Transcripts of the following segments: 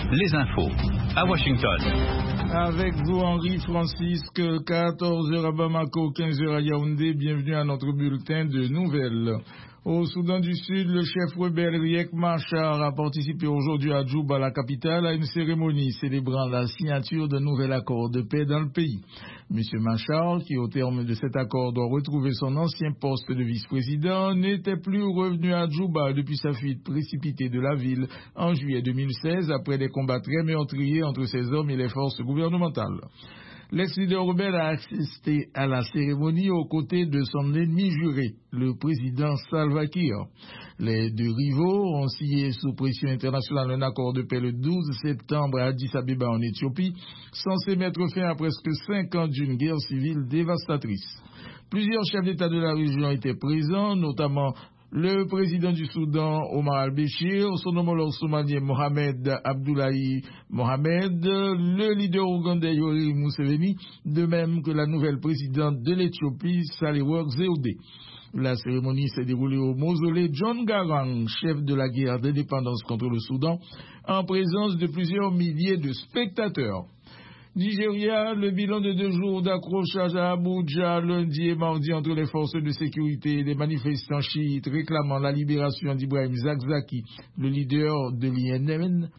les infos à Washington. Avec vous, Henri Francisque, 14h à Bamako, 15h à Yaoundé. Bienvenue à notre bulletin de nouvelles. Au Soudan du Sud, le chef rebelle Riek Machar a participé aujourd'hui à Djouba, la capitale, à une cérémonie célébrant la signature d'un nouvel accord de paix dans le pays. Monsieur Machar, qui au terme de cet accord doit retrouver son ancien poste de vice-président, n'était plus revenu à Djouba depuis sa fuite précipitée de la ville en juillet 2016 après des combats très meurtriers entre ses hommes et les forces gouvernementales. L'ex-leader rebelle a assisté à la cérémonie aux côtés de son ennemi juré, le président Salva Kiir. Les deux rivaux ont signé sous pression internationale un accord de paix le 12 septembre à Addis Abeba en Éthiopie, censé mettre fin à presque 5 ans d'une guerre civile dévastatrice. Plusieurs chefs d'État de la région étaient présents, notamment le président du Soudan, Omar al-Béchir, son homologue somalien Mohamed Abdullahi Mohamed, le leader ougandais Yoweri Museveni, de même que la nouvelle présidente de l'Éthiopie, Sahle-Work Zewde. La cérémonie s'est déroulée au mausolée John Garang, chef de la guerre d'indépendance contre le Soudan, en présence de plusieurs milliers de spectateurs. Nigeria, le bilan de 2 jours d'accrochage à Abuja lundi et mardi entre les forces de sécurité et les manifestants chiites réclamant la libération d'Ibrahim Zakzaki, le leader de l'IMN,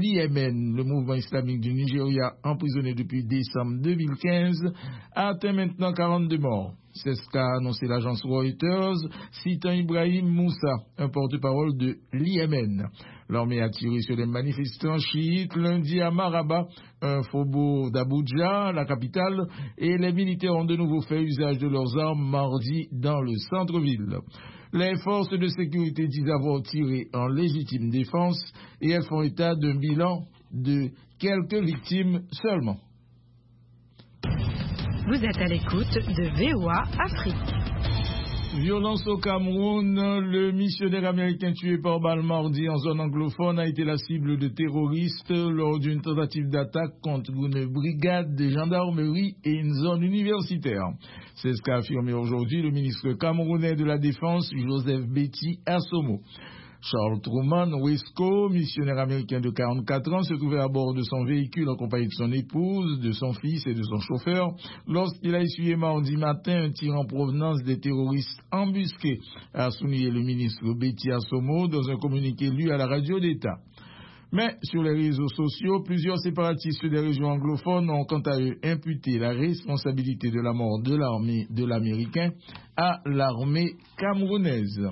le mouvement islamique du Nigeria, emprisonné depuis décembre 2015, a atteint maintenant 42 morts. C'est ce qu'a annoncé l'agence Reuters, citant Ibrahim Moussa, un porte-parole de l'IMN. L'armée a tiré sur les manifestants chiites lundi à Maraba, un faubourg d'Abuja, la capitale, et les militaires ont de nouveau fait usage de leurs armes mardi dans le centre-ville. Les forces de sécurité disent avoir tiré en légitime défense et elles font état d'un bilan de quelques victimes seulement. Vous êtes à l'écoute de VOA Afrique. Violence au Cameroun, le missionnaire américain tué par balle mardi en zone anglophone a été la cible de terroristes lors d'une tentative d'attaque contre une brigade de gendarmerie et une zone universitaire. C'est ce qu'a affirmé aujourd'hui le ministre camerounais de la Défense, Joseph Betty Assomo. Charles Truman Wesco, missionnaire américain de 44 ans, se trouvait à bord de son véhicule en compagnie de son épouse, de son fils et de son chauffeur lorsqu'il a essuyé mardi matin un tir en provenance des terroristes embusqués, a souligné le ministre Betty Assomo dans un communiqué lu à la radio d'État. Mais sur les réseaux sociaux, plusieurs séparatistes des régions anglophones ont quant à eux imputé la responsabilité de la mort de l'armée de l'Américain à l'armée camerounaise.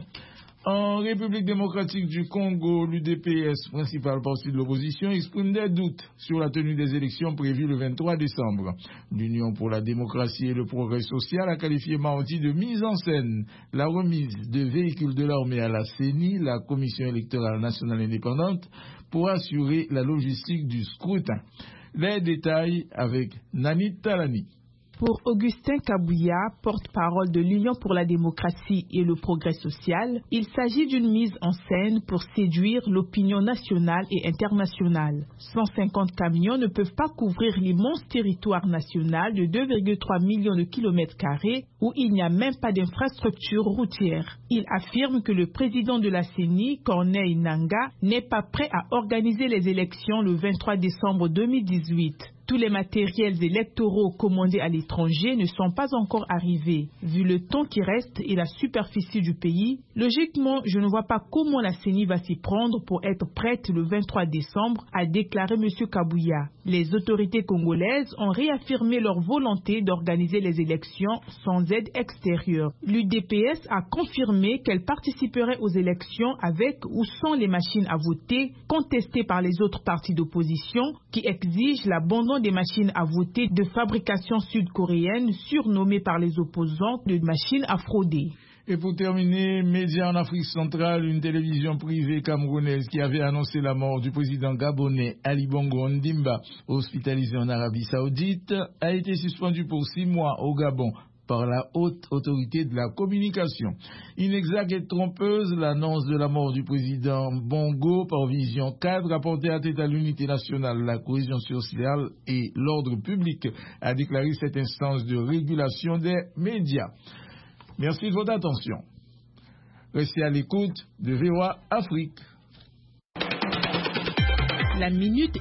En République démocratique du Congo, l'UDPS, principal parti de l'opposition, exprime des doutes sur la tenue des élections prévues le 23 décembre. L'Union pour la démocratie et le progrès social a qualifié mardi de mise en scène la remise de véhicules de l'armée à la CENI, la Commission électorale nationale indépendante, pour assurer la logistique du scrutin. Les détails avec Nanit Talani. Pour Augustin Kabouya, porte-parole de l'Union pour la démocratie et le progrès social, il s'agit d'une mise en scène pour séduire l'opinion nationale et internationale. 150 camions ne peuvent pas couvrir l'immense territoire national de 2,3 millions de kilomètres carrés où il n'y a même pas d'infrastructure routière. Il affirme que le président de la CENI, Corneille Nangaa, n'est pas prêt à organiser les élections le 23 décembre 2018. Tous les matériels électoraux commandés à l'étranger ne sont pas encore arrivés. Vu le temps qui reste et la superficie du pays, logiquement, je ne vois pas comment la CENI va s'y prendre pour être prête le 23 décembre, a déclaré M. Kabouya. Les autorités congolaises ont réaffirmé leur volonté d'organiser les élections sans aide extérieure. L'UDPS a confirmé qu'elle participerait aux élections avec ou sans les machines à voter contestées par les autres partis d'opposition qui exigent l'abandon des machines à voter de fabrication sud-coréenne surnommées par les opposants de machines à frauder. Et pour terminer, médias en Afrique centrale, une télévision privée camerounaise qui avait annoncé la mort du président gabonais Ali Bongo Ondimba, hospitalisé en Arabie Saoudite, a été suspendue pour 6 mois au Gabon par la haute autorité de la communication. Inexacte et trompeuse, l'annonce de la mort du président Bongo par Vision 4 a porté atteinte à l'unité nationale, la cohésion sociale et l'ordre public, a déclaré cette instance de régulation des médias. Merci de votre attention. Restez à l'écoute de VOA Afrique. La minute